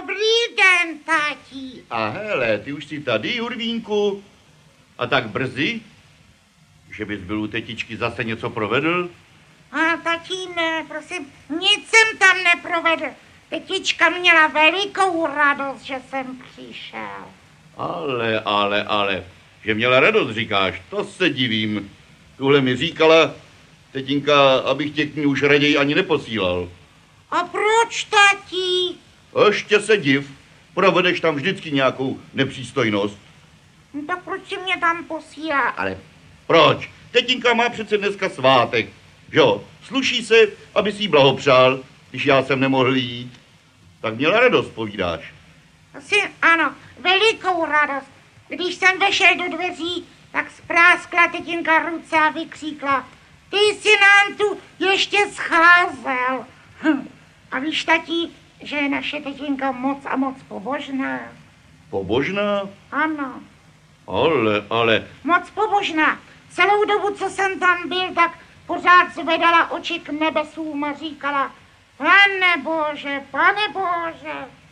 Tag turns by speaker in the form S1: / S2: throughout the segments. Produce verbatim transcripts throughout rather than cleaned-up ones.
S1: Dobrý den, tati.
S2: A hele, ty už jsi tady, Jurvínku? A tak brzy? Že bys byl u tetičky zase něco provedl?
S1: A tati, ne, prosím, nic jsem tam neprovedl. Tetička měla velikou radost, že jsem přišel.
S2: Ale, ale, ale, že měla radost, říkáš, to se divím. Tuhle mi říkala tetinka, abych tě k ní už raději ani neposílal.
S1: A proč, tati?
S2: Ještě se div, provedeš tam vždycky nějakou nepřístojnost.
S1: No, tak proč si mě tam posílá?
S2: Ale proč? Tetinka má přece dneska svátek, že jo? Sluší se, aby si jí blahopřál, když já jsem nemohl jít. Tak měla radost, povídáš.
S1: Asi ano, velikou radost. Když jsem vešel do dveří, tak spráskla tetinka ruce a vykříkla: ty jsi nám tu ještě scházel. Hm. A víš, tati, že je naše tetinka moc a moc pobožná.
S2: Pobožná?
S1: Ano.
S2: Ale, ale...
S1: Moc pobožná. Celou dobu, co jsem tam byl, tak pořád zvedala oči k nebesům a říkala: Pane Bože, Pane Bože.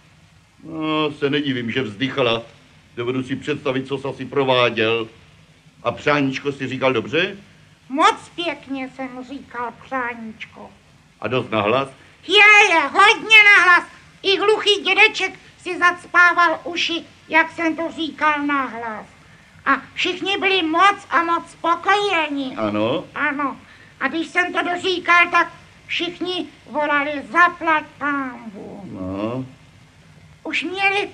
S2: No, se nedivím, že vzdychala. Dovedu si představit, co jsi asi prováděl. A přáníčko si říkal dobře?
S1: Moc pěkně jsem říkal, přáníčko.
S2: A dost nahlas?
S1: Je, je, hodně nahlas. I hluchý dědeček si zacpával uši, jak jsem to říkal nahlas. A všichni byli moc a moc spokojeni.
S2: Ano?
S1: Ano. A když jsem to doříkal, tak všichni volali: zaplať pánbu.
S2: No.
S1: Už měli,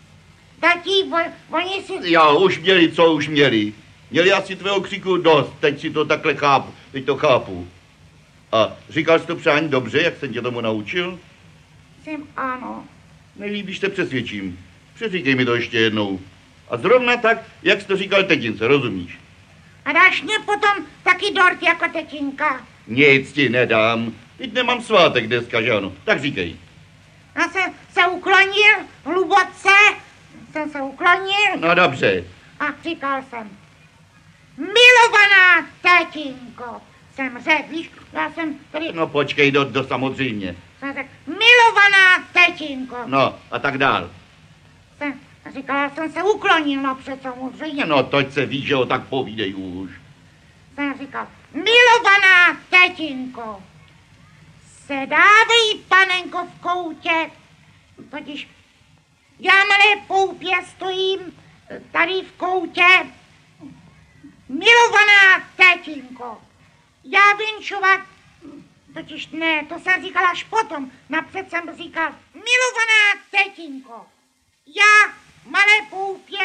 S1: tatí, oni si...
S2: Já, už měli, co už měli. Měli asi tvého křiku dost, teď si to takhle chápu, teď to chápu. A říkal jsi to přání dobře, jak jsem tě tomu naučil?
S1: Jsem ano.
S2: Nejlíbíš, se přesvědčím. Přeříkej mi to ještě jednou. A zrovna tak, jak jsi to říkal tetince, rozumíš?
S1: A dáš mě potom taky dort jako tetinka?
S2: Nic ti nedám. Teď nemám svátek dneska, že ano? Tak říkej.
S1: Já jsem se uklonil hluboce, jsem se uklonil.
S2: No dobře.
S1: A říkal jsem: milovaná tetinko, jsem řekl, víš, já jsem tady...
S2: No počkej, do, do samozřejmě.
S1: Jsem řekl: milovaná tetinko.
S2: No, a tak dál.
S1: Jsem říkala, jsem se uklonil napřed samozřejmě.
S2: No, toť se víš, že ho tak povídej už.
S1: Jsem říkal: milovaná tetinko, sedávej, panenko, v koutě, totiž já, malé poupě, stojím tady v koutě. Milovaná tetinko, já vinšovat, totiž ne, to jsem říkal až potom, napřed jsem říkal: milovaná tetinko, já, malé poupě,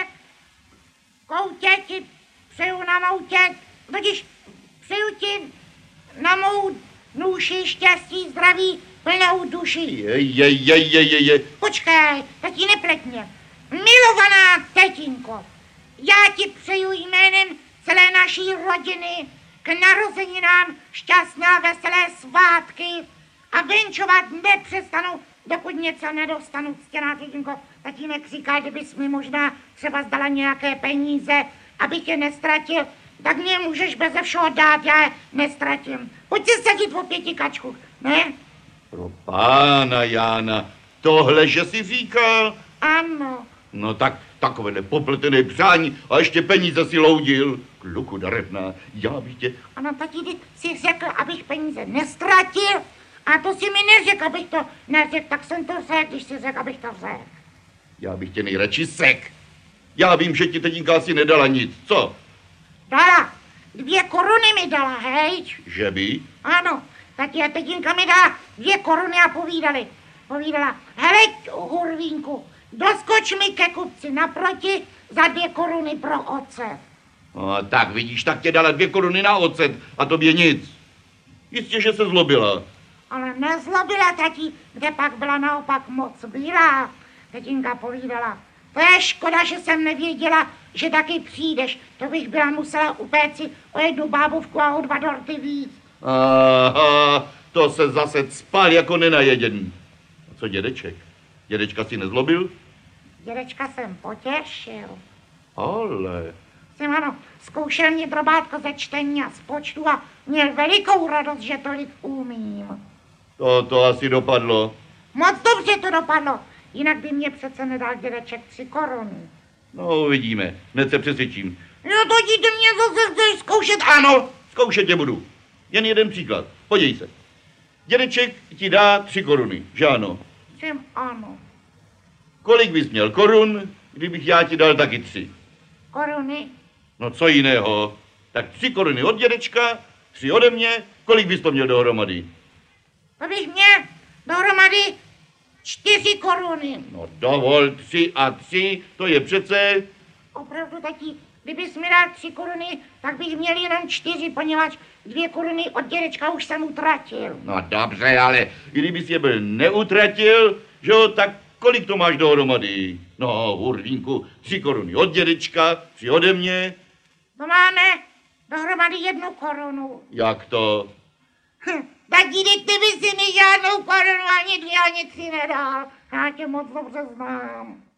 S1: koutě ti přeju na moutě, totiž přeju ti na mou nůši štěstí, zdraví, plnou duši.
S2: Jej, jej, jej, jej, jej, jej.
S1: Počkej, tati, nepleť mě. Milovaná tetinko, já ti přeju jménem celé naší rodiny k narozeninám šťastné a veselé svátky a vinčovat nepřestanu, dokud něco nedostanu. Ctěná tetinko, tatínek říkal, kdybys mi možná třeba zdala nějaké peníze, abych je nestratil, tak mě můžeš beze všeho dát, já je nestratím. Pojď si sedit o pěti kačku, ne?
S2: Pro pána Jána, tohle, že jsi říkal?
S1: Ano.
S2: No tak takovéhle popletené přání a ještě peníze si loudil. Kluku darevná, já bych tě...
S1: Ano, tati, ty jsi řekl, abych peníze nestratil, a to si mi neřekl, abych to neřekl, tak jsem to řekl, když si řekl, abych to řekl.
S2: Já bych tě nejradši sek. Já vím, že ti tetinka asi nedala nic, co?
S1: Dala, dvě koruny mi dala, hej.
S2: Že by?
S1: Ano, tati a tetinka mi dala dvě koruny a povídali. Povídala: hele, Hurvínku, doskoč mi ke kupci naproti za dvě koruny pro ocet.
S2: No tak vidíš, tak tě dala dvě koruny na ocet a tobě nic. Jistě, že se zlobila.
S1: Ale nezlobila, tati, kde pak byla naopak moc bílá. Tetinka povídala: to je škoda, že jsem nevěděla, že taky přijdeš. To bych byla musela upéct si o jednu bábovku a o dva dorty víc.
S2: Aha, to se zase spal jako nenajeděný. A co dědeček? Dědečka si nezlobil?
S1: Dědečka jsem potěšil.
S2: Ale...
S1: Jsem, ano, zkoušel mě drobátko ze čtení a z počtu a měl velikou radost, že tolik umím.
S2: To, to asi dopadlo.
S1: Moc dobře to dopadlo. Jinak by mě přece nedal dědeček tři koruny.
S2: No, uvidíme, hned se přesvědčím.
S1: No to ti ty mě zase chceš zkoušet.
S2: Ano, zkoušet tě budu. Jen jeden příklad, podívej se. Dědeček ti dá tři koruny, že ano?
S1: Jsem ano.
S2: Kolik bys měl korun, kdybych já ti dal taky tři?
S1: Koruny?
S2: No co jiného? Tak tři koruny od dědečka, tři ode mě, kolik bys to měl dohromady?
S1: To bych měl dohromady čtyři koruny.
S2: No dovol, tři a tři, to je přece...
S1: Opravdu, tati, kdybys mi dal tři koruny, tak bych měl jenom čtyři, poněvadž dvě koruny od dědečka už jsem utratil.
S2: No dobře, ale kdybys je byl neutratil, že jo, tak kolik to máš dohromady? No, hurvínku, tři koruny od dědečka, tři ode mě.
S1: To máme dohromady jednu korunu.
S2: Jak to?
S1: Hm, tati, ty by si mi žádnou korunu ani dvě, ani tři nedal. Já tě moc dobře znám.